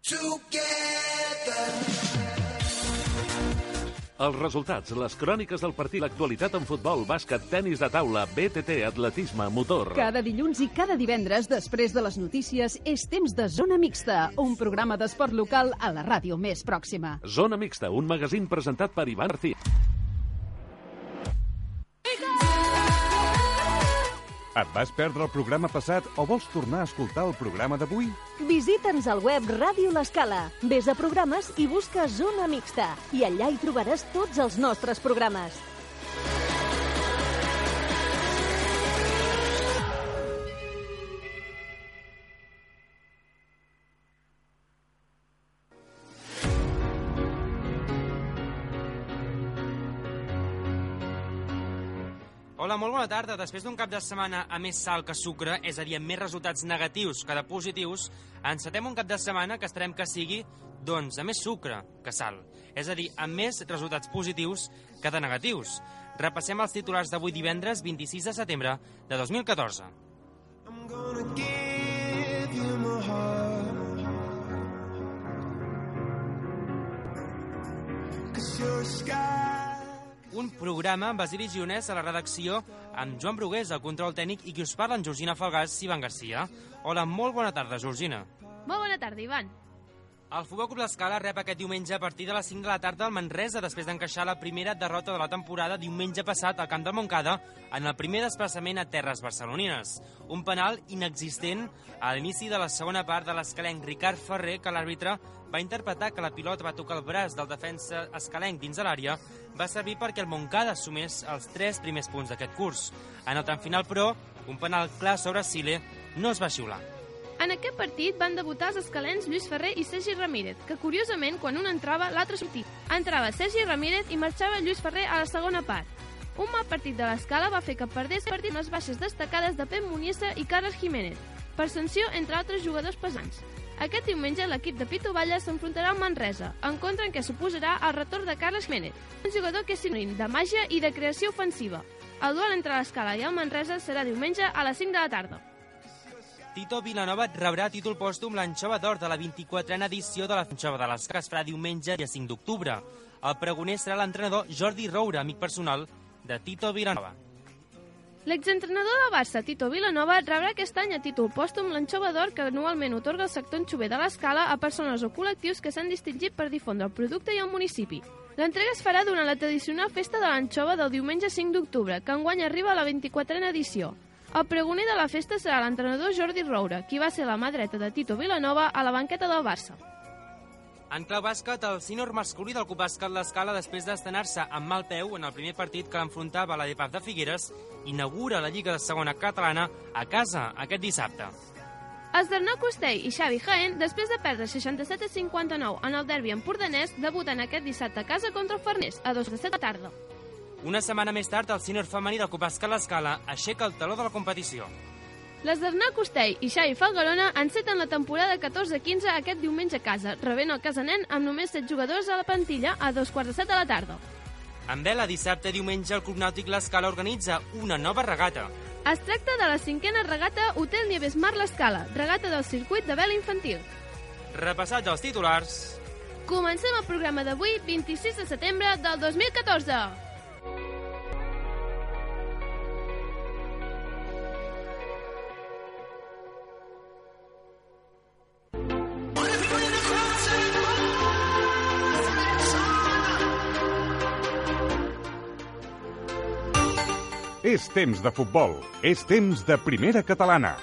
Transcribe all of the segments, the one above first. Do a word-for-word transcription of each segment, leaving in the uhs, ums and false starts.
Els resultats, les cròniques del partit, l'actualitat en futbol, bàsquet, tenis de taula, B T T, atletisme, motor. Cada dilluns i cada divendres, després de les notícies, és temps de Zona Mixta, un programa d'esport local a la ràdio més pròxima. Zona Mixta, un magazín presentat per Ivan García. Et vas perdre el programa passat o vols tornar a escoltar el programa d'avui? Visita'ns al web Ràdio L'Escala. Ves a programes i busca Zona Mixta. I allà hi trobaràs tots els nostres programes. Hola, molt bona tarda. Després d'un cap de setmana a més sal que sucre, és a dir, amb més resultats negatius que de positius, encetem un cap de setmana que esperem que sigui, doncs, a més sucre que sal. És a dir, amb més resultats positius que de negatius. Repassem els titulars d'avui divendres vint-i-sis de setembre de dos mil catorze. I'm gonna give you my heart, 'cause you're a sky. Un programa amb Basili Gionès a la redacció, amb Joan Brugués al control tècnic i qui us parla, en Georgina Falgàs i Ivan García. Hola, molt bona tarda, Georgina. Molt bona tarda, Ivan. El Futbol Club L'Escala rep aquest diumenge a partir de les cinc de la tarda al Manresa, després d'encaixar la primera derrota de la temporada diumenge passat al camp del Montcada en el primer desplaçament a terres barcelonines. Un penal inexistent a l'inici de la segona part de l'escalenc Ricard Ferrer, que l'àrbitre va interpretar que la pilota va tocar el braç del defensa escalenc dins de l'àrea, va servir perquè el Montcada assumés els tres primers punts d'aquest curs. En el tram final, però, un penal clar sobre Sile no es va xiular. En aquest partit van debutar els escalens Lluís Ferrer i Sergi Ramírez, que curiosament, quan un entrava, l'altre sortia. Entrava Sergi Ramírez i marxava Lluís Ferrer a la segona part. Un mal partit de l'Escala va fer que perdés el partit amb les baixes destacades de Pep Muniesa i Carles Jiménez, per sanció entre altres jugadors pesants. Aquest diumenge l'equip de Pitu Valles s'enfrontarà al Manresa, encontre en què suposarà el retorn de Carles Jiménez, un jugador que és sinònim de màgia i de creació ofensiva. El duel entre l'Escala i el Manresa serà diumenge a les cinc de la tarda. Tito Vilanova rebrà títol pòstum l'Anxova d'Or de la vint-i-quatrena edició de l'Anxova de l'Escala, que es farà diumenge, dia cinc d'octubre. El pregoner serà l'entrenador Jordi Roura, amic personal de Tito Vilanova. L'exentrenador del Barça, Tito Vilanova, rebrà aquest any a títol pòstum l'Anxova d'Or que anualment otorga el sector anxover de l'Escala a persones o col·lectius que s'han distingit per difondre el producte i el municipi. L'entrega es farà durant la tradicional festa de l'Anxova del diumenge cinc d'octubre, que enguany arriba a la vint-i-quatrena edició. El pregoner de la festa serà l'entrenador Jordi Roura, qui va ser la mà dreta de Tito Vilanova a la banqueta del Barça. En clau bàsquet, el sènior masculí del Club Bàsquet L'Escala, després d'estrenar-se amb mal peu en el primer partit que l'enfrontava la D P A F de Figueres, inaugura la Lliga de Segona Catalana a casa aquest dissabte. Els d'Arnau Costell i Xavi Jaén, després de perdre seixanta-set a cinquanta-nou en el derbi empordanès, debuten aquest dissabte a casa contra el Farners, a dos de set de la tarda. Una setmana més tard, el sènior femení del Club Bàsquet L'Escala aixeca el taló de la competició. Les d'Arnau Costell i Xavi Falgarona enceten la temporada catorze quinze aquest diumenge a casa, rebent el Casanen amb només set jugadors a la plantilla a dos quarts de set de la tarda. En vela, dissabte i diumenge, el Club Nàutic L'Escala organitza una nova regata. Es tracta de la cinquena regata Hotel Nieves Mar L'Escala, regata del circuit de vela infantil. Repassats els titulars, comencem el programa d'avui, vint-i-sis de setembre del dos mil catorze. És temps de futbol. És temps de primera catalana.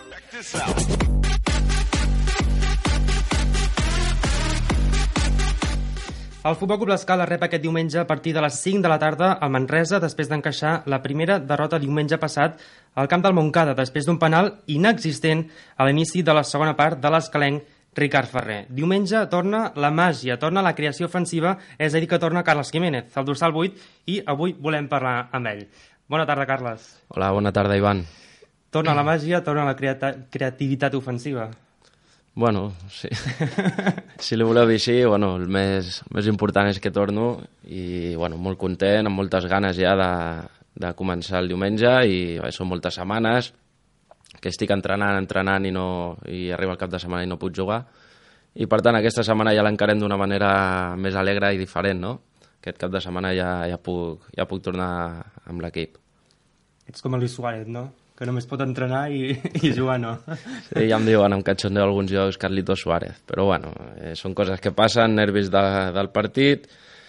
El Futbol Club L'Escala rep aquest diumenge a partir de les cinc de la tarda al Manresa, després d'encaixar la primera derrota diumenge passat al camp del Montcada, després d'un penal inexistent a l'inici de la segona part de l'escalenc Ricard Ferrer. Diumenge torna la màgia, torna la creació ofensiva, és a dir, que torna Carles Jiménez, el dorsal vuit, i avui volem parlar amb ell. Bona tarda, Carles. Hola, bona tarda, Ivan. Torna la màgia, torna la creata- creativitat ofensiva. Bueno, sí. Si li voleu dir així, bueno, el més, més important és que torno i bueno, molt content, amb moltes ganes ja de, de començar el diumenge i bé, són moltes setmanes que estic entrenant, entrenant i, no, i arriba el cap de setmana i no puc jugar i per tant aquesta setmana ja l'encarem d'una manera més alegre i diferent, no? Aquest cap de setmana ja, ja, puc, ja puc tornar amb l'equip. Ets com el Luis Suárez, no? Que només pot entrenar i, i jugar, no? Sí, ja em diuen amb cachondeo alguns jocs Carlitos Suárez, però bueno, eh, són coses que passen, nervis de, del partit,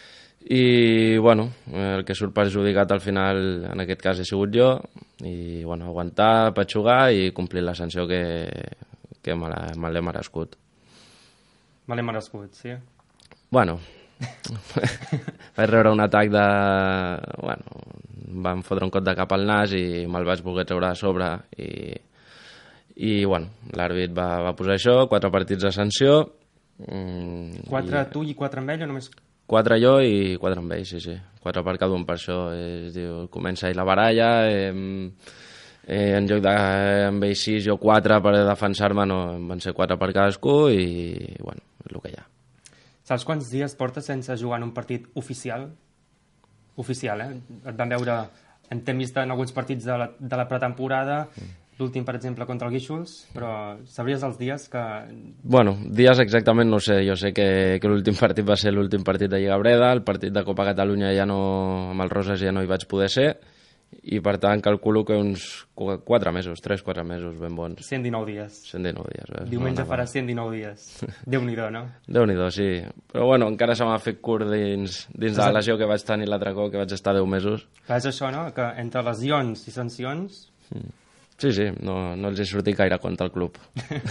i bueno, el que surt perjudicat al final en aquest cas he sigut jo, i bueno, aguantar, patxugar i complir la sanció que, que me l'he merescut. Me l'he merescut, sí? Bueno, vaig rebre un atac de... Bueno, vam fotre un cop de cap al nas i me'l vaig voler treure a sobre i, i bueno, l'àrbit va, va posar això, quatre partits de sanció. Mm, quatre i... tu i quatre amb ell o només... Quatre jo i quatre amb ell, sí, sí. Quatre per cada un, per això es diu, comença ahir la baralla, eh, eh, en lloc d'amb ell sis, jo quatre per defensar-me, no, van ser quatre per cadascú i, bueno, és el que hi ha. Saps quants dies portes sense jugar en un partit oficial? Oficial, eh? Et van veure, en t'hem vist en alguns partits de la, de la pretemporada, mm. l'últim, per exemple, contra el Guíxols, però sabries els dies que... Bueno, dies exactament no sé, jo sé que, que l'últim partit va ser l'últim partit de Lliga Breda, el partit de Copa Catalunya ja no, amb el Roses ja no hi vaig poder ser, i per tant calculo que uns quatre mesos, tres, quatre mesos ben bons. cent dinou dies. cent dinou dies. Eh? Diumenge farà cent dinou dies. Déu-n'hi-do, no? Déu-n'hi-do, sí. Però bueno, encara se m'ha fet curt dins, dins de la lesió que vaig tenir l'altre cop, que vaig estar deu mesos. Clar, és això, no? Que entre lesions i sancions... Sí, sí, no, no els he sortit gaire contra el club.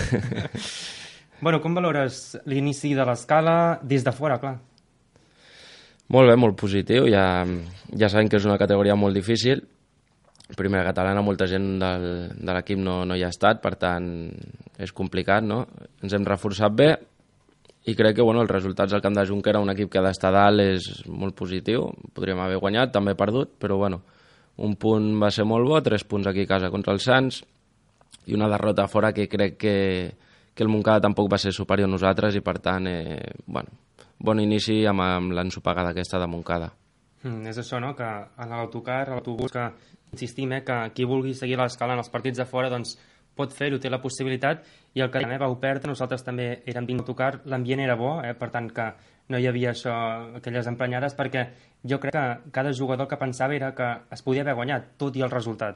Bueno, com valores l'inici de l'escala des de fora, clar? Molt bé, molt positiu. Ja, ja sabem que és una categoria molt difícil. Primera catalana, molta gent del, de l'equip no, no hi ha estat, per tant és complicat, no? Ens hem reforçat bé i crec que bueno, els resultats del camp de Junquera, un equip que ha d'estar dalt, és molt positiu. Podríem haver guanyat, també perdut, però bueno, un punt va ser molt bo, tres punts aquí a casa contra els Sants i una derrota fora que crec que, que el Montcada tampoc va ser superior a nosaltres i per tant, eh, bueno, bon inici amb, amb l'ensopegada aquesta de Montcada. Mm, és això, no?, que en l'autocar, a l'autobús, que insistim, eh, que qui vulgui seguir l'escala en els partits de fora, doncs pot fer-ho, té la possibilitat, i el que també vau perdre, nosaltres també érem vint autocar, l'ambient era bo, eh, per tant que no hi havia això, aquelles emprenyades, perquè jo crec que cada jugador que pensava era que es podia haver guanyat, tot i el resultat.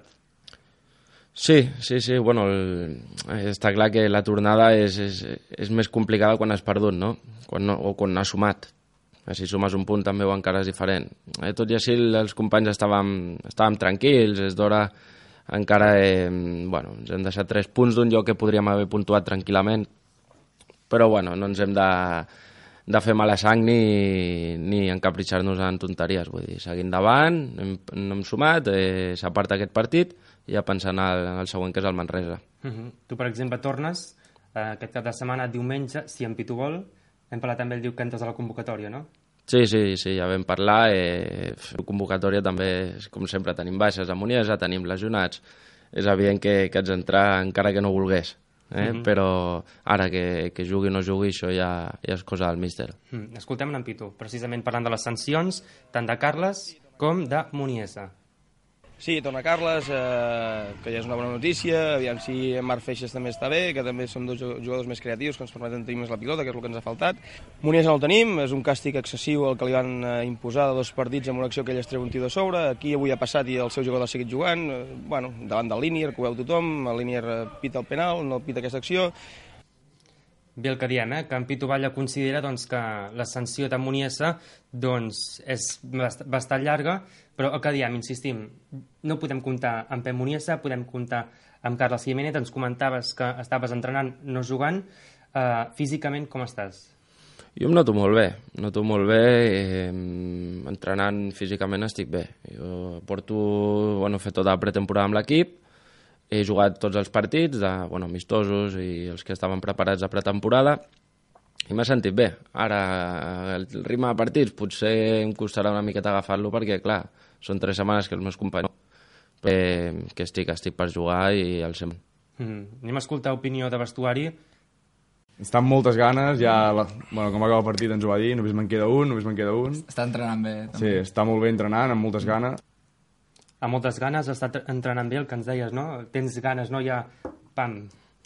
Sí, sí, sí, bueno, el, està clar que la tornada és, és, és més complicada quan has perdut, no? Quan no o quan has sumat. Si sumes un punt també o encara és diferent. Eh, tot i així els companys estàvem, estàvem tranquils, és d'hora encara eh, bueno, ens hem deixat tres punts d'un lloc que podríem haver puntuat tranquil·lament, però bueno, no ens hem de, de fer mala sang ni, ni encapritxar-nos en tonteries, vull dir, seguint endavant, hem, hem sumat, eh, s'aparta aquest partit i ja pensant en el següent, que és el Manresa. Uh-huh. Tu, per exemple, tornes eh, aquest cap de setmana, diumenge, si en Pitu vol, hem parlat amb ell, diu que entres a la convocatòria, no? Sí, sí, sí, ja vam parlar. Eh, convocatòria també, com sempre, tenim baixes a Moniesa, tenim lesionats. És evident que, que haig d'entrar encara que no volgués. Eh? Mm-hmm. Però ara que, que jugui o no jugui, això ja, ja és cosa del míster. Mm. Escoltem en Pitu, precisament parlant de les sancions, tant de Carles com de Moniesa. Sí, torna Carles, eh, que ja és una bona notícia, aviam si en Marc Feixes també està bé, que també són dos jugadors més creatius que ens permeten tenir més la pilota, que és el que ens ha faltat. Muniesa no el tenim, és un càstig excessiu el que li van eh, imposar de dos partits amb una acció que ell es treu un tio de sobre. Aquí avui ha passat i el seu jugador ha seguit jugant, eh, bueno, davant del Línier, que ho veu tothom, el Línier eh, pita el penal, no pita aquesta acció. Bé el que diem, eh? Que en Pitu Valla considera doncs, que la sanció de Muniesa doncs, és bastant llarga, però el que diem, insistim, no podem comptar amb Pep Muniesa, podem comptar amb Carles Jiménez. Ens comentaves que estaves entrenant, no jugant. Uh, físicament, com estàs? Jo em noto molt bé, noto molt bé, eh, entrenant físicament estic bé. Jo porto, bueno, he fet tota la pretemporada amb l'equip, he jugat tots els partits, de, bueno, amistosos i els que estaven preparats a pretemporada, i m'he sentit bé. Ara, el ritme de partits potser em costarà una miqueta agafar-lo perquè, clar, són tres setmanes que els meus companys eh, que estic, estic per jugar i al cent. Mm. Anem a escoltar opinió de vestuari. Està amb moltes ganes, ja, la, bueno, com va acabar el partit ens ho va dir, només me'n queda un, només me'n queda un. Està entrenant bé, també. Sí, està molt bé entrenant, amb moltes ganes. Amb moltes ganes, està entrenant bé, el que ens deies, no? Tens ganes, no? Ja, pam.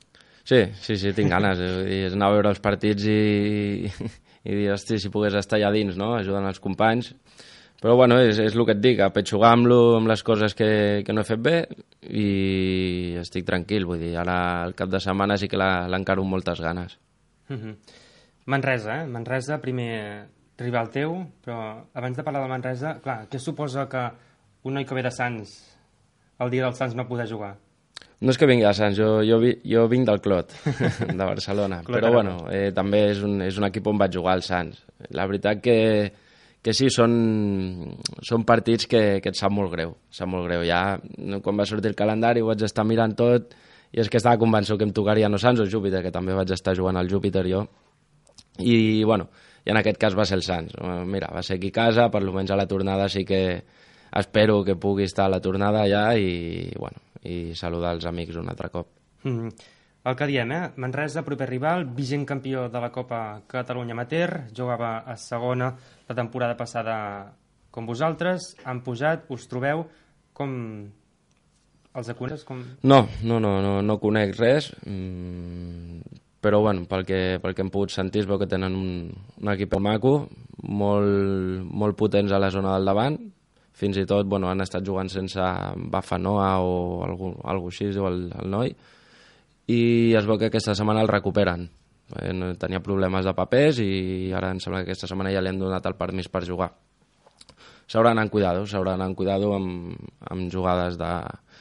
Sí, sí, sí, tinc ganes. És anar a veure els partits i, i dir, hosti, si pogués estar allà dins, no?, ajudant els companys. Però, bueno, és, és el que et dic, apetxugar amb, lo, amb les coses que, que no he fet bé i estic tranquil, vull dir, ara el cap de setmana sí que l'encaro amb moltes ganes. Mm-hmm. Manresa, eh? Manresa, primer rival teu, però abans de parlar de Manresa, clar, què suposa que un noi que ve de Sants, el dia dels Sants no poder jugar? No és que vingui de Sants, jo, jo, vi, jo vinc del Clot, de Barcelona, Clot, però bueno, eh, també és un, és un equip on vaig jugar al Sants. La veritat que, que sí, són, són partits que, que et sap molt greu, sap molt greu. Ja, quan va sortir el calendari ho vaig estar mirant tot i és que estava convençut que em tocaria no Sants o Júpiter, que també vaig estar jugant al Júpiter jo. I, bueno, i en aquest cas va ser el Sants. Mira, va ser aquí a casa, per almenys a la tornada sí que espero que pugui estar a la tornada ja i, bueno, i saludar els amics un altre cop. Mm-hmm. El que diem, eh? Manresa, proper rival, vigent campió de la Copa Catalunya Amateur, jugava a segona la temporada passada com vosaltres, han pujat, us trobeu, com els coneixes? Com... No, no, no, no, no conec res, mm, però bueno, pel que, pel que hem pogut sentir es veu que tenen un, un equip maco, molt, molt potents a la zona del davant, fins i tot bueno, han estat jugant sense Bafanoa o algú, algú així, diu el, el noi, i es veu que aquesta setmana el recuperen. Eh, no, tenia problemes de papers i ara em sembla que aquesta setmana ja li han donat el permís per jugar. S'hauran d'anar amb cuidado, s'hauran d'anar amb cuidado amb, amb jugades de,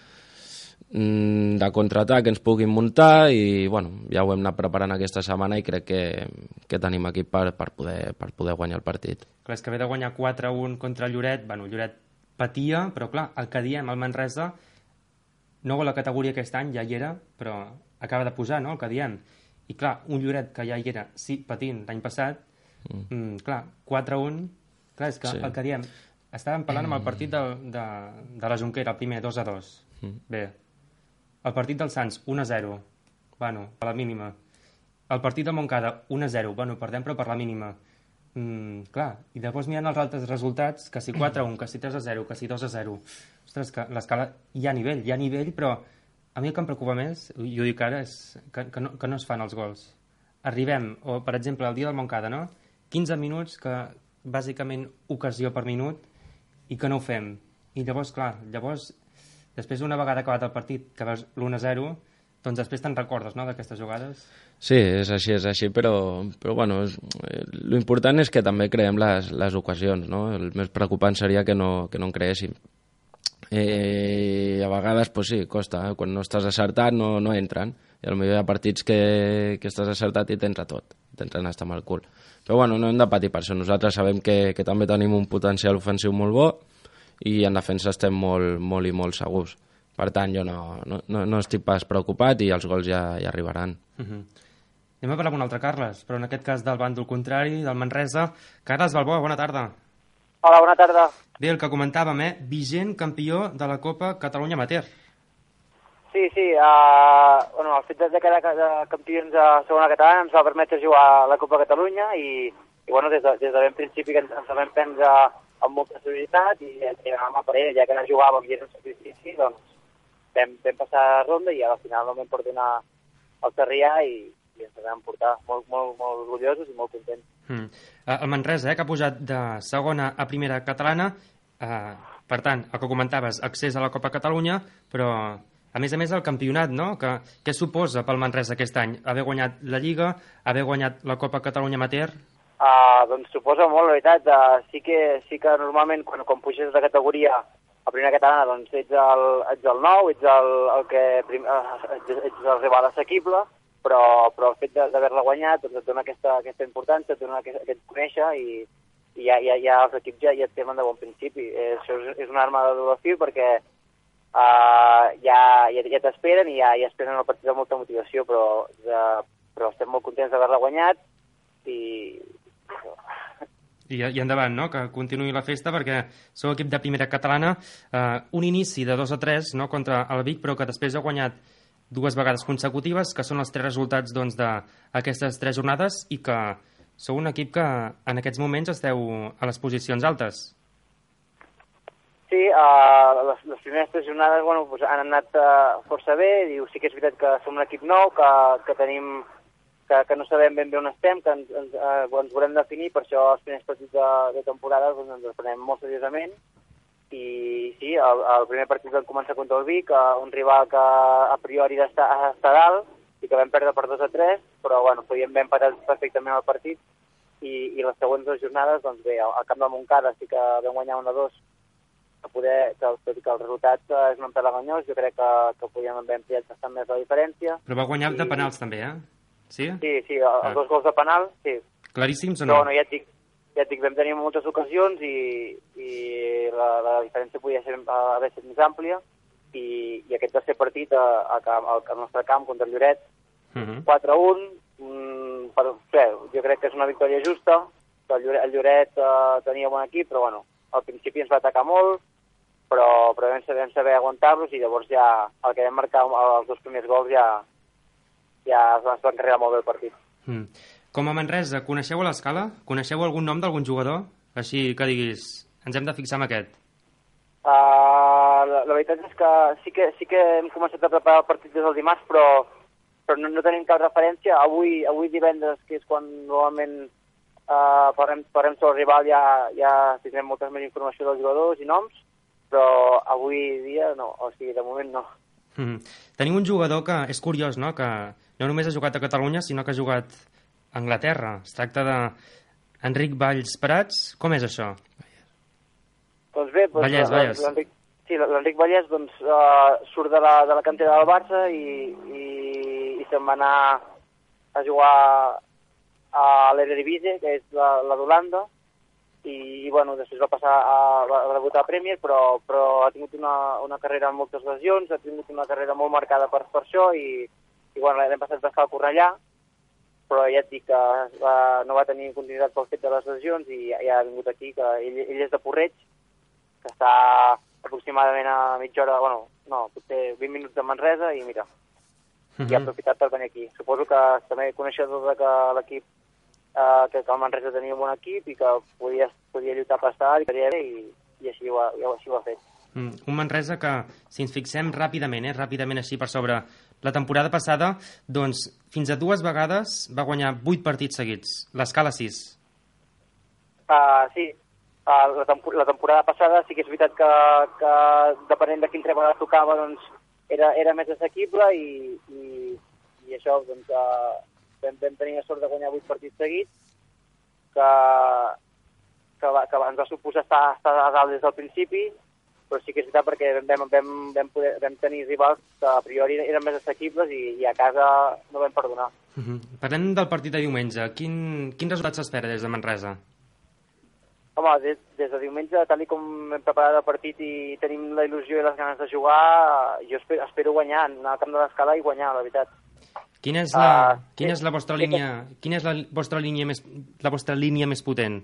de contraatac que ens puguin muntar i bueno, ja ho hem anat preparant aquesta setmana i crec que, que tenim equip per, per, poder, per poder guanyar el partit. Clar, és que ve de guanyar quatre a un contra el Lloret, bueno, el Lloret patia, però clar, el que diem, el Manresa no vol la categoria aquest any, ja hi era, però acaba de pujar, no?, el que diem. I clar, un Lloret que ja hi era, sí, patint l'any passat, mm. Mm, clar, quatre a un, clar, és que sí. El que diem, estàvem parlant amb el partit de, de, de la Jonquera, el primer, dos a dos. Mm. Bé, el partit del Sants, un a zero, bueno, per la mínima. El partit de Montcada, un a zero, bueno, perdem però per la mínima. Mm, clar, i després mirant els altres resultats, que si quatre a un, que si tres a zero, que si dos a zero, ostres, que l'escala hi ha nivell, hi ha nivell, però a mi el que em preocupa més, i ho dic ara, és que, que, no, que no es fan els gols. Arribem, o per exemple, el dia del Montcada, no?, quinze minuts, que bàsicament ocasió per minut, i que no ho fem. I llavors, clar, llavors, després una vegada acabat el partit, que veus l'un a zero, doncs després te'n recordes, no?, d'aquestes jugades. Sí, és així, és així, però, però bueno, és, eh, l'important és que també creem les, les ocasions, no? El més preocupant seria que no, que no en creéssim. Eh, a vegades, pues sí, costa, eh? Quan no estàs acertat no, no entren, i potser hi ha partits que, que estàs acertat i t'entra tot, t'entren hasta amb el cul. Però bueno, no hem de patir per això, nosaltres sabem que, que també tenim un potencial ofensiu molt bo i en defensa estem molt, molt i molt segurs. Per tant, jo no, no, no estic pas preocupat i els gols ja, ja arribaran. Uh-huh. Anem a parlar amb un altre Carles, però en aquest cas del bàndol contrari, del Manresa. Carles Balboa, bona tarda. Hola, bona tarda. Bé, el que comentàvem, eh? Vigent campió de la Copa Catalunya Amateur. Sí, sí. Uh, bueno, el fet de quedar campions de segona catalana ens va permetre jugar a la Copa Catalunya i, i bueno, des de, des de ben principi que ens, ens vam prendre amb molta seriositat i anàvem a per ell, ja que no jugàvem i era un sacrifici, doncs vam, vam passar a ronda i al final no vam portar anar al Sarrià i, i ens vam portar molt, molt, molt orgullosos i molt contents. Mm. El Manresa, eh, que ha pujat de segona a primera catalana, eh, per tant, el que comentaves, accés a la Copa Catalunya, però a més a més el campionat, no? Que, què suposa pel Manresa aquest any? Haver guanyat la Lliga, haver guanyat la Copa Catalunya Amateur? Uh, doncs suposa molt, la veritat. Uh, sí, que, sí que normalment quan, quan puges de categoria a primera catalana doncs ets el, ets el nou, ets el, el que prim, uh, ets, ets el rival assequible, però, però el fet d'haver-la guanyat doncs et dona aquesta, aquesta importància, et dona aquest, aquest conèixer i, i ja, ja, ja els equips ja, ja et temen de bon principi. Eh, això és, és una arma de doble fil perquè uh, ja, ja, ja t'esperen i ja, ja esperen el partit amb molta motivació, però, de, però estem molt contents d'haver-la guanyat i... I, I endavant, no?, que continuï la festa perquè sou equip de primera catalana, eh, un inici de dos a tres, no?, contra el Vic, però que després ha guanyat dues vegades consecutives, que són els tres resultats doncs, d'aquestes tres jornades i que sou un equip que en aquests moments esteu a les posicions altes. Sí, uh, les, les primeres tres jornades bueno, pues han anat uh, força bé. Diu, sí que és veritat que som un equip nou, que, que tenim que, que no sabem ben bé on estem, que ens, ens, uh, ens volem definir, per això els primers partits de, de temporada doncs, ens els prenem molt seriosament. I sí, el, el primer partit vam començar contra el Vic, uh, un rival que a priori està, està dalt i que vam perdre per dos a tres, però bueno, podíem haver empatat perfectament el partit. I, i les següents dues jornades, doncs bé, al camp de Montcada sí que vam guanyar un a dos, que poder, que, tot i que el resultat és una empela ganyós, jo crec que, que podíem haver ampliat bastant més la diferència. Però va guanyar I... de penals també, eh? Sí? Sí, sí, el, ah. els dos gols de penal, sí. Claríssims o no? no? Però bueno, ja et dic, ja et dic, vam tenir moltes ocasions i, i la, la diferència podia ser, haver estat més àmplia i, i aquest tercer partit a, a, a, al nostre camp contra el Lloret, uh -huh. quatre a un, mm, per, bé, jo crec que és una victòria justa, el Lloret, el Lloret uh, tenia bon equip, però bueno, al principi ens va atacar molt, però, però vam saber, vam saber aguantar-los i llavors ja el que vam marcar els dos primers gols ja, ja es va encarregar molt bé el partit. Mm. Com a Manresa, coneixeu a l'Escala? Coneixeu algun nom d'algun jugador? Així que diguis, ens hem de fixar en aquest. Uh, la, la veritat és que sí, que sí que hem començat a preparar el partit des del dimarts, però, però no, no tenim cap referència. Avui, avui divendres, que és quan normalment uh, parlem, parlem sobre el rival, ja, ja tindrem molta més informació dels jugadors i noms, però avui dia no, o sigui, de moment no. Mm. Tenim un jugador que és curiós, no?, que no només ha jugat a Catalunya, sinó que ha jugat a Anglaterra. Es tracta d'Enric Valls Prats. Com és això? Doncs bé, doncs, Vallès, Vallès. l'Enric sí, l'Enric Vallès doncs, uh, surt de la, de la cantera del Barça i, i, i se'n va anar a jugar a l'Eredivisie, que és la, la d'Holanda, i, i bueno, després va passar a, a debutar a Premier, però, però ha tingut una, una carrera amb moltes lesions, ha tingut una carrera molt marcada per, per això, i, i bueno, l'any passat va estar al Cornellà, però ja et dic que va, no va tenir continuïtat pel fet de les lesions i ja ha vingut aquí, que ell, ell és de Porreig, que està aproximadament a mitja hora, bueno, no, potser vint minuts de Manresa, i mira, uh -huh. i ha aprofitat per venir aquí. Suposo que també coneixedor de que l'equip Uh, que, que el Manresa tenia un bon equip i que podia, podia lluitar per estar i, i, i així, ho ha, així ho ha fet. Mm, un Manresa que, si ens fixem ràpidament, eh, ràpidament així per sobre, la temporada passada, doncs, fins a dues vegades va guanyar vuit partits seguits, l'Escala sis. Uh, sí, uh, la, temp la temporada passada sí que és veritat que, que depenent de quin treball tocava, doncs, era, era més assequible i, i, i això, doncs, uh, Vam, vam tenir la sort de guanyar vuit partits seguits, que, que, va, que ens va suposar estar, estar a dalt des del principi, però sí que és veritat perquè vam, vam, vam, poder, vam tenir rivals que a priori eren més assequibles i, i a casa no vam perdonar. Uh -huh. Parlem del partit de diumenge. Quin, quin resultat s'espera des de Manresa? Home, des, des de diumenge, tal com hem preparat el partit i tenim la il·lusió i les ganes de jugar, jo espero, espero guanyar, anar al camp de l'Escala i guanyar, la veritat. Quina és la, uh, quina sí, és la vostra sí, línia, quina és la vostra línia més, la vostra línia més potent?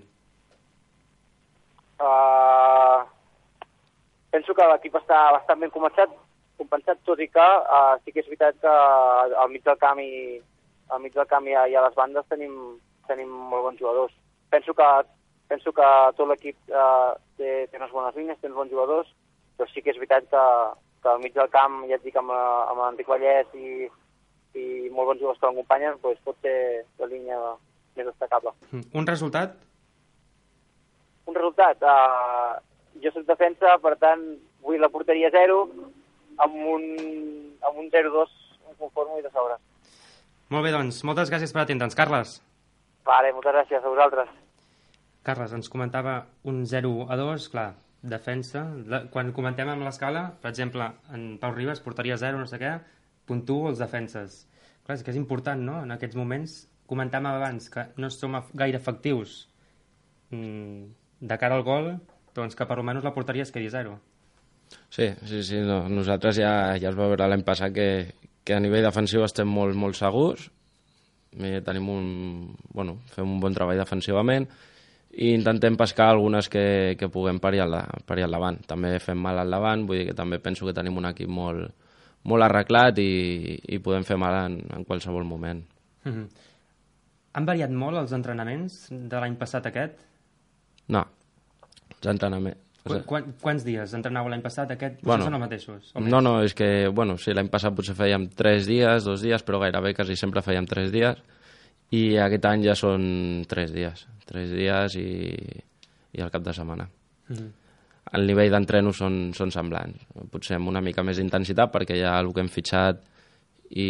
Uh, penso que l'equip està bastant ben començat, compensat, tot i que uh, sí que és veritat que al mig del camp i al mig del camp i a, i a les bandes tenim, tenim molt bons jugadors. Penso que penso que tot l'equip uh, té, té unes bones línies, té uns bons jugadors, però sí que és veritat que, que al mig del camp, ja et dic, amb, amb l'Enric Vallès i i molt bons jugadors que l'acompanyen, doncs pot ser la línia més destacable. Un resultat? Un resultat? Uh, jo soc defensa, per tant, vull la porteria zero, amb un, amb un zero dos em conformo i de sobre. Molt bé, doncs, moltes gràcies per atendre'ns, Carles. Vale, moltes gràcies a vosaltres. Carles, ens comentava un zero a dos, clar, defensa. Quan comentem amb l'Escala, per exemple, en Pau Ribas, porteria zero, no sé què, puntuo els defenses. Clar, és que és important, no?, en aquests moments. Comentàvem abans que no som gaire efectius mm, de cara al gol, doncs que per almenys la porteria es quedi zero. Sí, sí, sí. No. Nosaltres ja, ja es va veure l'any passat que, que a nivell defensiu estem molt, molt segurs. I tenim un... Bueno, fem un bon treball defensivament i intentem pescar algunes que, que puguem parir al, parir al davant. També fem mal al davant, vull dir que també penso que tenim un equip molt molt arreglat i, i podem fer mal en, en qualsevol moment. Mm-hmm. Han variat molt els entrenaments de l'any passat aquest? No. Els, entrenament, Qu Quan, quants dies entrenàveu l'any passat? Aquest potser bueno, són els mateixos? No, no, és que, bueno, sí, l'any passat potser fèiem tres dies, dos dies, però gairebé quasi sempre fèiem tres dies, i aquest any ja són tres dies, tres dies i, i el cap de setmana. Mm-hmm. El nivell d'entreno són, són semblants, potser amb una mica més d'intensitat, perquè ja el que hem fitxat i,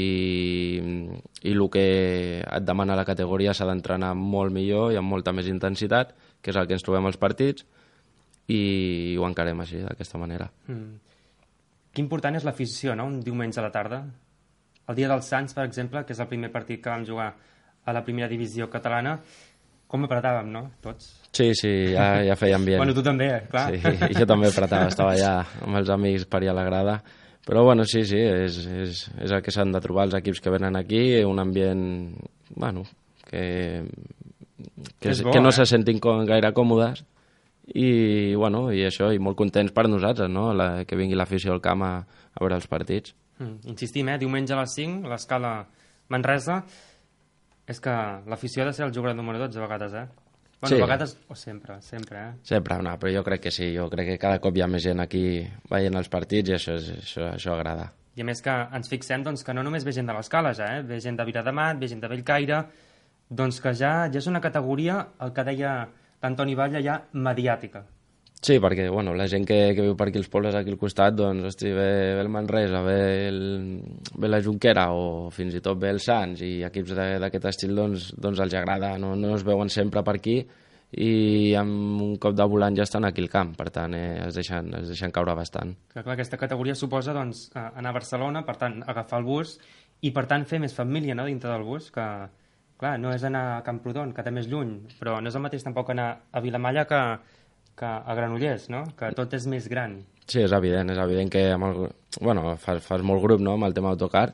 i el que et demana la categoria s'ha d'entrenar molt millor i amb molta més intensitat, que és el que ens trobem als partits, i ho encarem així, d'aquesta manera. Mm. Que important és l'afició, no?, un diumenge a la tarda. El dia dels Sants, per exemple, que és el primer partit que vam jugar a la primera divisió catalana, com apretàvem, no?, tots. Sí, sí, ja, ja feia ambient. Bueno, tu també, clar. Sí, jo també apretava, estava allà amb els amics per allà a la grada. Però, bueno, sí, sí, és, és, és el que s'han de trobar els equips que venen aquí, un ambient, bueno, que, que, és bo, que no eh? se sentin com, gaire còmodes, i, bueno, i això, i molt contents per nosaltres, no?, la, que vingui l'afició al camp a, a veure els partits. Mm, insistim, eh? Diumenge a les cinc, l'Escala Manresa, és que l'afició ha de ser el jugador número dotze a vegades, eh? Bueno, sí. A vegades, o sempre, sempre, eh? Sempre, no, però jo crec que sí, jo crec que cada cop hi ha més gent aquí veient els partits i això, això, això agrada. I a més que ens fixem doncs, que no només ve gent de l'Escala, ja, eh? Ve gent de Viladamat, ve gent de Bellcaire, doncs que ja, ja és una categoria, el que deia l'Antoni Batlle, ja mediàtica. Sí, perquè bueno, la gent que, que viu per aquí els pobles aquí al costat, doncs, hosti, ve, ve el Manresa, ve, el, ve la Junquera o fins i tot ve el Sants, i equips d'aquest estil doncs, doncs els agrada, no, no es veuen sempre per aquí i amb un cop de volant ja estan aquí al camp, per tant eh, es, deixen, es deixen caure bastant. Clar, clar, aquesta categoria suposa doncs, anar a Barcelona, per tant agafar el bus i per tant fer més família, no?, dintre del bus, que clar, no és anar a Camprodon, que té més lluny, però no és el mateix tampoc anar a Vilamalla que, que a Granollers, no?, que tot és més gran. Sí, és evident, és evident que amb el, bueno, fas, fas molt grup, no?, amb el tema d'autocar,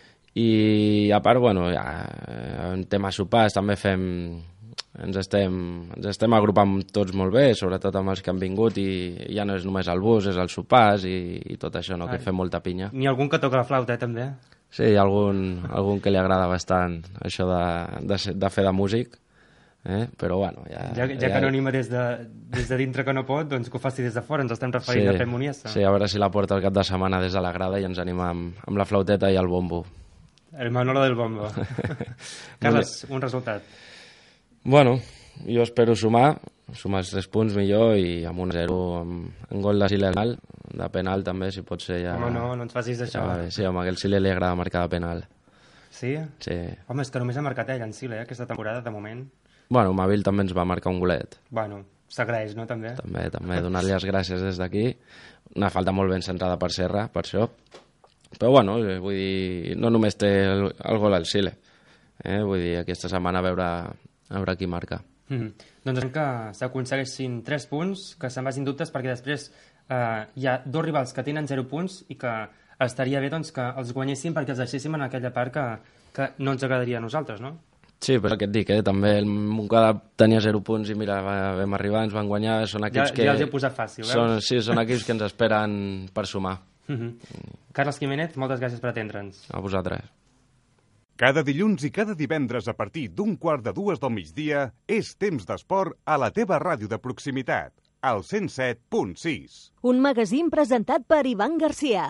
i a part, bueno, ja, en tema sopars també fem, ens estem, ens estem agrupant tots molt bé, sobretot amb els que han vingut, i ja no és només el bus, és els sopars i, i tot això, no?, que fem molta pinya. N'hi ha algun que toca la flauta, eh, també? Sí, hi ha algun, algun que li agrada bastant això de, de, de fer de músic, eh? Però bueno... Ja, ja, ja, ja que no anima des de, des de dintre que no pot, doncs que ho faci des de fora, ens estem referint sí, a Pep Muniesa. Sí, a veure si la porta el cap de setmana des de la grada i ens anima amb, amb la flauteta i el bombo. El Manolo del bombo. Carles, un resultat. Bueno, jo espero sumar, sumar els tres punts millor i amb un zero, amb un gol de Sile al de penal també, si pot ser ja... Home, no, no ens facis això. Ja, sí, home, que el Sile li agrada marcar de penal. Sí? Sí. Home, és que només ha marcat ell, en Sile, eh, aquesta temporada, de moment. Bueno, Mavil també ens va marcar un golet. Bueno, s'agraeix, no, també? També, també, donar-li les gràcies des d'aquí. Una falta molt ben centrada per Serra, per això. Però, bueno, vull dir, no només té el, el gol al Sile. Eh? Vull dir, aquesta setmana a veure, a veure qui marca. Mm-hmm. Doncs que s'aconsegueixin tres punts, que se'n vagin dubtes, perquè després Uh, hi ha dos rivals que tenen zero punts i que estaria bé doncs, que els guanyéssim perquè els deixéssim en aquella part que, que no ens agradaria a nosaltres, no? Sí, però el que et dic, eh? També el Montcada tenia zero punts i mira, vam arribar, ens van guanyar, són equips ja, que... Ja els he posat fàcil, veus? Són, sí, són equips que ens esperen per sumar. Mm-hmm. Carles Quiménez, moltes gràcies per atendre'ns. A vosaltres. Cada dilluns i cada divendres a partir d'un quart de dues del migdia és temps d'esport a la teva ràdio de proximitat. Al cent set punt sis. Un magazín presentat per Ivan Garcia.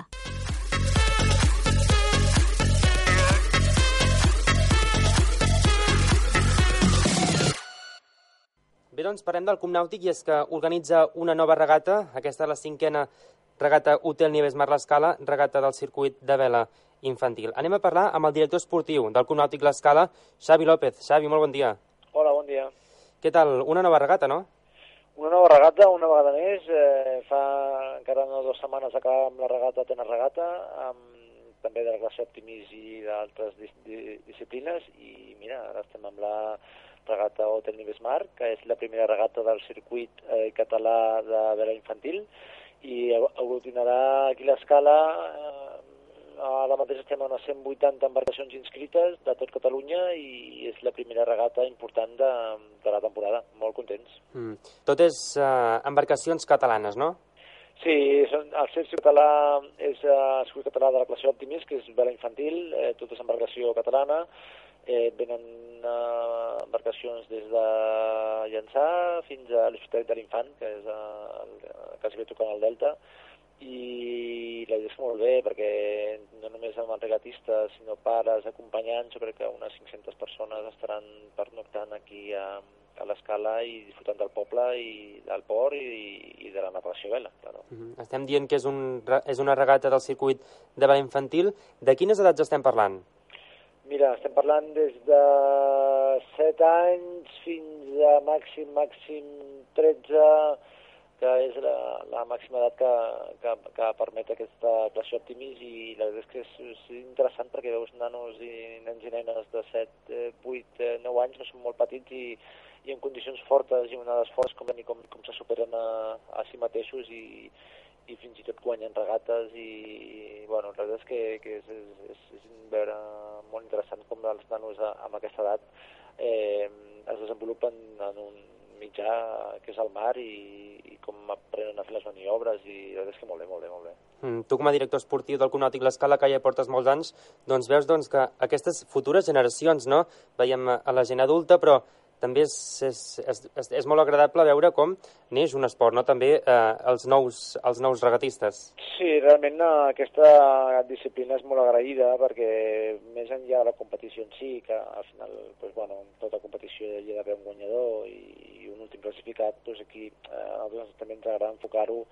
Bé, doncs parlem del Club Nàutic i és que organitza una nova regata. Aquesta és la cinquena regata Hotel Nieves Mar l'Escala, regata del circuit de vela infantil. Anem a parlar amb el director esportiu del Club Nàutic l'Escala, Xavi López. Xavi, molt bon dia. Hola, bon dia. Què tal? Una nova regata, no? Una nova regata, una vegada més, eh, fa encara no dues setmanes acabàvem la regata Atenes Regata, amb, també de la classe Optimis i d'altres dis dis disciplines, i mira, ara estem amb la regata Hotel Nieves Mar, que és la primera regata del circuit eh, català de vela infantil, i aglutinarà aquí l'Escala. Eh, ara mateix estem a unes cent vuitanta embarcacions inscrites de tot Catalunya i és la primera regata important de, de la temporada. Molt contents. Mm. Tot és uh, embarcacions catalanes, no? Sí, són, el circuit català és el uh, circuit català de la classe Optimis, que és vela infantil, eh, tot és embarcació catalana. Eh, venen uh, embarcacions des de Llançà fins a l'Hospitalet de l'Infant, que és el, quasi bé tocant el Delta, i la idea és molt bé, perquè no només amb els regatistes, sinó pares, acompanyants, jo crec que unes cinc-centes persones estaran pernoctant aquí a, a l'Escala i disfrutant del poble i del port i, i de la navegació a vela. Claro. Uh-huh. Estem dient que és, un, és una regata del circuit de vela infantil. De quines edats estem parlant? Mira, estem parlant des de set anys fins a màxim, màxim tretze, que és la, la màxima edat que, que, que permet aquesta classe Optimis, i la veritat és que és, és interessant perquè veus nanos i nens i nenes de set, vuit, nou anys que són molt petits i, i en condicions fortes i onades fortes com, com, com se superen a, a si mateixos i, i fins i tot guanyen regates i, i bueno, la veritat és que, que és, és, és, és veure molt interessant com els nanos a, amb aquesta edat eh, es desenvolupen en un mitjà que és el mar i, i com aprenen a fer les maniobres i la veritat és que molt bé, molt bé, molt bé. Mm, tu com a director esportiu del Club Nàutic l'Escala, que ja portes molts anys, doncs veus doncs, que aquestes futures generacions, no? Veiem a la gent adulta, però també és, és, és, és molt agradable veure com neix un esport, no? També eh, els, nous, els nous regatistes. Sí, realment aquesta disciplina és molt agraïda perquè més enllà de la competició en si, que al final, pues, bueno, tota competició hi ha d'haver un guanyador i, i un últim classificat, pues aquí eh, a nosaltres també ens agrada enfocar-ho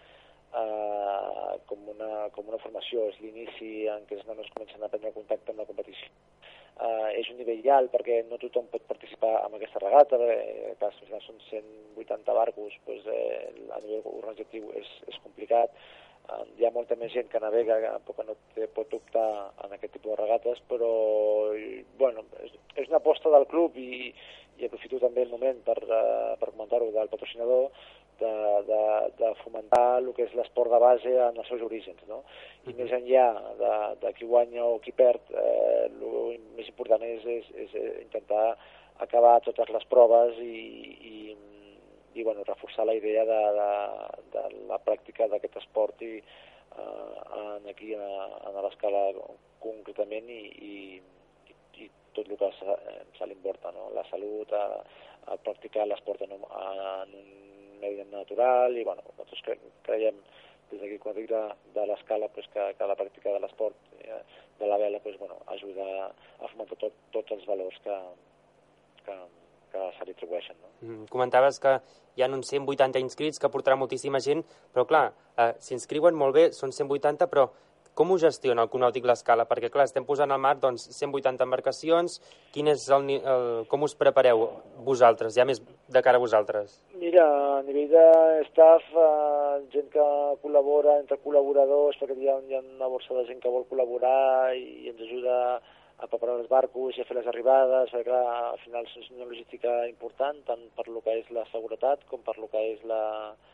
eh, com, una, com una formació. És l'inici en què els nanos comencen a prendre contacte amb la competició. Uh, és un nivell alt perquè no tothom pot participar en aquesta regata, perquè clar, si són cent vuitanta barcos, pues, eh, a nivell organitzatiu és, és complicat. Uh, hi ha molta més gent que navega que no té, pot optar en aquest tipus de regates, però bueno, és, és una aposta del club i, i aprofito també el moment per, uh, per comentar-ho del patrocinador, de, de, de fomentar el que és l'esport de base en els seus orígens, no? I més enllà de, de qui guanya o qui perd, eh, el més important és, és, és intentar acabar totes les proves i, i, i bueno, reforçar la idea de, de, de la pràctica d'aquest esport i, eh, en, aquí a, a l'Escala concretament i, i, i tot el que se, se li importa, no? La salut, a, a practicar l'esport en, en un medi natural i bueno, nosaltres cre creiem des d'aquí quan dic de, de l'Escala pues, que, que la pràctica de l'esport eh, de la vela pues, bueno, ajuda a fomentar tot, tots els valors que, que, que se li atribueixen. No? Mm, comentaves que hi ha uns cent vuitanta inscrits que portarà moltíssima gent, però clar, eh, s'inscriuen molt bé, són cent vuitanta, però com ho gestiona el Club Nàutic l'Escala? Perquè, clar, estem posant al mar doncs, cent vuitanta embarcacions. Quin és el, el, com us prepareu vosaltres, ja més de cara a vosaltres? Mira, a nivell de staff, eh, gent que col·labora entre col·laboradors, perquè hi ha, hi ha una borsa de gent que vol col·laborar i ens ajuda a preparar els barcos i a fer les arribades, perquè clar, al final és una logística important, tant per lo que és la seguretat com per lo que és la...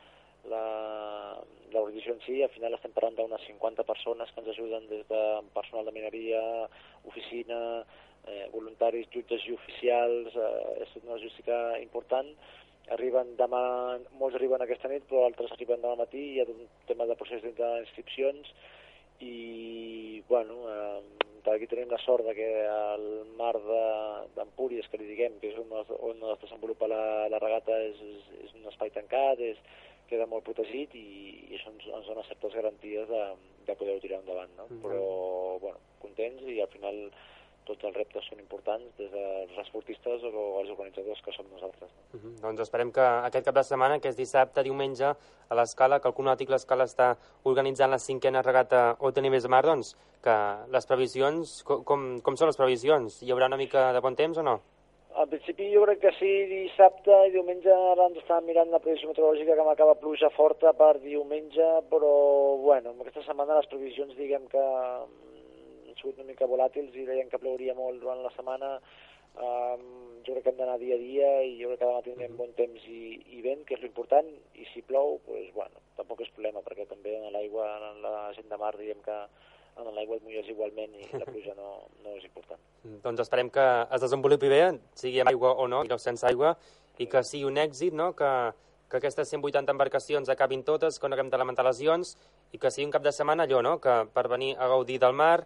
l'organització en si. Al final estem parlant d'unes cinquanta persones que ens ajuden des de personal de mineria, oficina, eh, voluntaris, jutges i oficials. Eh, és una logística important. Arriben demà, molts arriben aquesta nit, però altres arriben demà matí. Hi ha un tema de procés d'inscripcions i, bueno, eh, aquí tenim la sort de que el mar d'Empúries, que li diguem, que és on, on es desenvolupa la, la regata, és, és, és un espai tancat, és queda molt protegit i, i això ens, ens dona certes garanties de, de poder-ho tirar endavant, no? Uh-huh. Però, bueno, contents i al final tots els reptes són importants, des dels esportistes o els organitzadors que som nosaltres. No? Uh-huh. Doncs esperem que aquest cap de setmana, que és dissabte, diumenge, a l'Escala, que el Club Nàutic l'Escala està organitzant la cinquena regata Ote Nivells de Mar, doncs que les previsions, com, com són les previsions? Hi haurà una mica de bon temps o no? Al principi jo crec que sí, dissabte i diumenge ara ens estàvem mirant la previsió meteorològica que m'acaba pluja forta per diumenge, però bueno, aquesta setmana les previsions diguem que han sigut una mica volàtils i deien que plouria molt durant la setmana. Um, jo crec que hem d'anar dia a dia i jo crec que demà tindrem bon temps i, i vent, que és l'important, i si plou, pues, bueno, tampoc és problema, perquè també en l'aigua, en la gent de mar, diguem que en l'aigua et mulles igualment i la pluja no, no és important. Doncs esperem que es desenvolupi bé, sigui amb aigua o no, i no sense aigua, i que sigui un èxit, no? que, que aquestes cent vuitanta embarcacions acabin totes, que no haguem de lamentar lesions, i que sigui un cap de setmana allò, no? Que per venir a gaudir del mar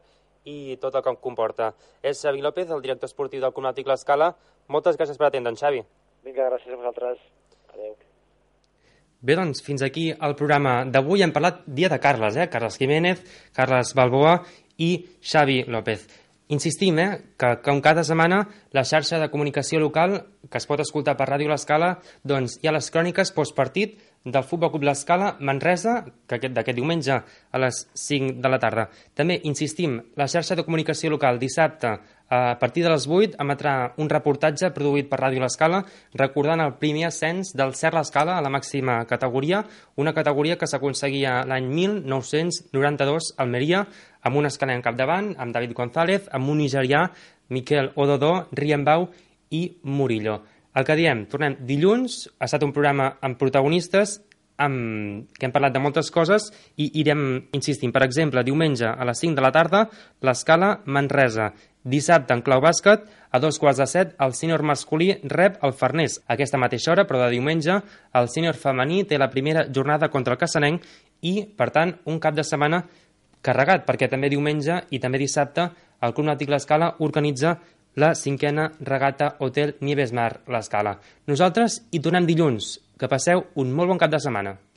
i tot el que comporta. És Xavi López, el director esportiu del Club Nàutic L'Escala. Moltes gràcies per atendre'ns, Xavi. Vinga, gràcies a vosaltres. Adéu. Bé, doncs, fins aquí el programa d'avui. Hem parlat dia de Carles, eh? Carles Jiménez, Carles Balboa i Xavi López. Insistim, eh, que com cada setmana la xarxa de comunicació local, que es pot escoltar per Ràdio L'Escala, doncs hi ha les cròniques postpartit del Futbol Club L'Escala Manresa, que aquest d'aquest diumenge a les cinc de la tarda. També, insistim, la xarxa de comunicació local dissabte a partir de les vuit emetrà un reportatge produït per Ràdio L'Escala recordant el primer ascens del Cert L'Escala a la màxima categoria, una categoria que s'aconseguia l'any mil nou-cents noranta-dos a Almeria, amb un escaler en capdavant, amb David González, amb un nigerià, Miquel Ododó, Riembau i Murillo. El que diem, tornem dilluns, ha estat un programa amb protagonistes, amb, que hem parlat de moltes coses i irem insistint. Per exemple, diumenge a les cinc de la tarda, l'Escala Manresa. Dissabte, en clau bàsquet, a dos quarts de set, el sènior masculí rep el Farners. A aquesta mateixa hora, però de diumenge, el sènior femení té la primera jornada contra el Cassanenc i, per tant, un cap de setmana carregat, perquè també diumenge i també dissabte el Club Nàutic L'Escala organitza la cinquena regata Hotel Nieves Mar L'Escala. Nosaltres hi tornem dilluns. Que passeu un molt bon cap de setmana.